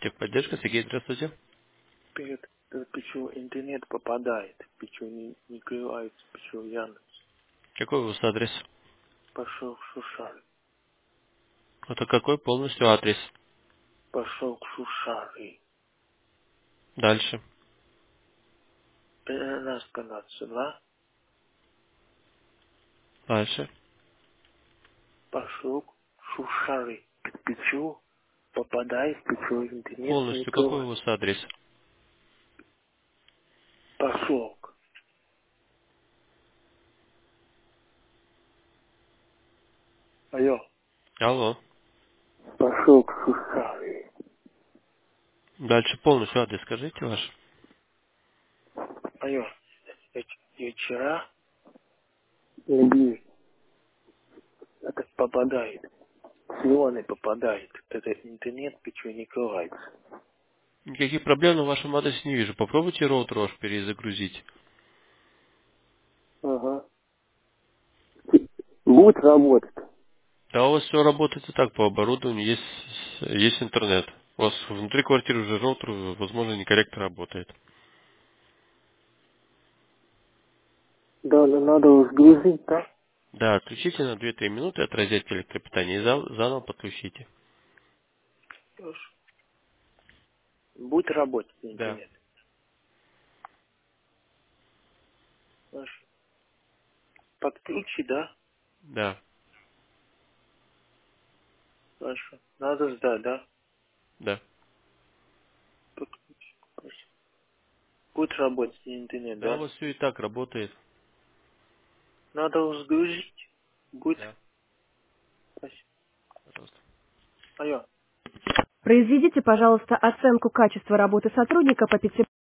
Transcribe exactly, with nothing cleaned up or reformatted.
Техподдержка, Сергей, здравствуйте. Привет. Э, Почему интернет попадает? Почему не, не крывается? Почему Яндекс? Какой у вас адрес? Пошел к Шушаре. Это какой полностью адрес? Пошел к Шушаре. Дальше. Перенасканат села. Дальше. Пошел к Шушаре. Почему попадает? Почему интернет не Полностью какой у крывает? вас адрес? Пошел. Алло. Алло. Пошел к Шушаре. Дальше полностью адрес скажите ваш. Алло. Ведь вечера не бьют. Это попадает. Миллионы попадает. Это интернет почему не крывается? Никаких проблем на вашем адресе не вижу. Попробуйте роутер ваш перезагрузить. Ага. Будет работать. Да, у вас все работает и так по оборудованию, есть, есть интернет. У вас внутри квартиры уже роутер, возможно, некорректно работает. Да, но надо разгрузить, да? Да, отключите на две-три минуты от розетки электропитания и за- заново подключите. Хорошо. Будет работать Да, интернет. Хорошо. Подключи, да? да, Хорошо. Надо сдать, да? да. Подключи. Хорошо. Будет работать интернет, Да, у да? вас все и так работает. Надо разгрузить. Будет. Да, Спасибо. пожалуйста. Алло. Произведите, пожалуйста, оценку качества работы сотрудника по пяти